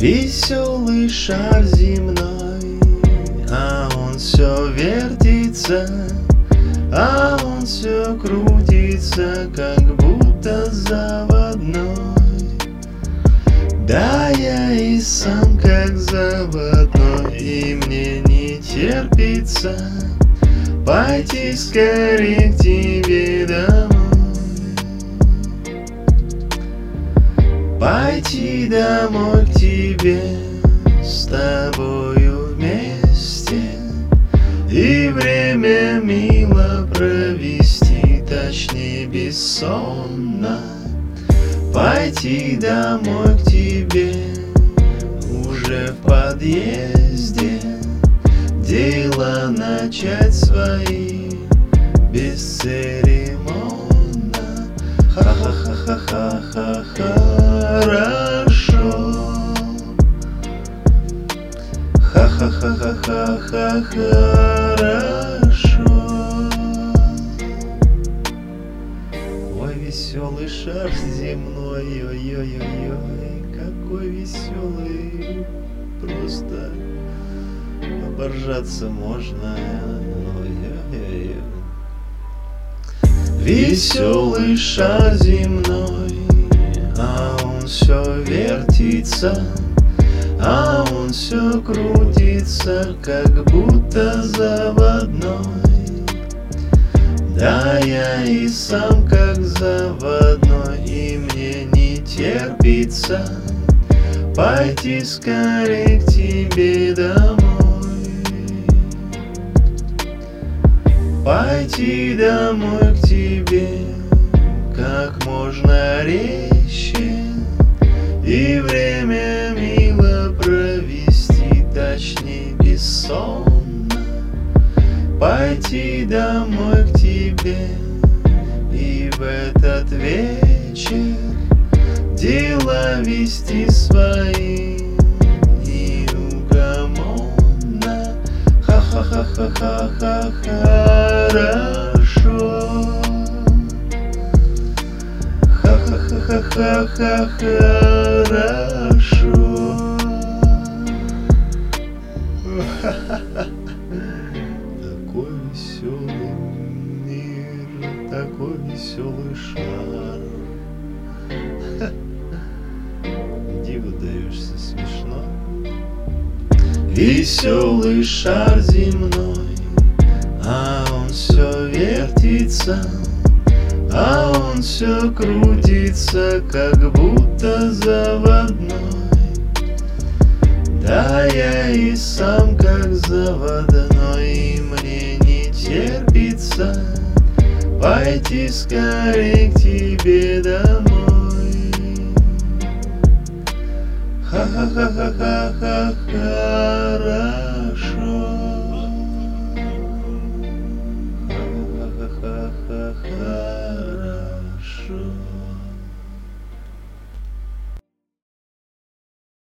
Веселый шар земной, а он все вертится, а он все крутится, как будто заводной. Да, я и сам как заводной, и мне не терпится пойти скорее к тебе домой. Пойти домой к тебе, с тобою вместе, и время мило провести, точнее бессонно. Пойти домой к тебе, уже в подъезде, дела начать свои бесцеремонно. Ха-ха-ха-ха-ха-ха, хорошо. Ха-ха-ха-ха-ха, хорошо. Ой, веселый шар земной, ой-ой-ой-ой, какой веселый, просто оборжаться можно. Ой-ой-ой. Веселый шар земной, а он все вертится, а он все крутится, как будто заводной. Да, я и сам как заводной, и мне не терпится пойти скорее к тебе домой. Пойти домой к тебе как можно резче, и время мило провести, точнее бессонно. Пойти домой к тебе, и в этот вечер дела вести свои неугомонно. Ха-ха-ха-ха-ха, хорошо. Ха-ха-ха-ха-ха, хорошо. Такой веселый мир, такой веселый шар. Диву даешься, смешно. Веселый шар земной, а он все вертится, а он все крутится, как будто заводной. Да, я и сам как заводной, и мне не терпится пойти скорее к тебе домой. Ха-ха-ха-ха-ха-ха, хорошо.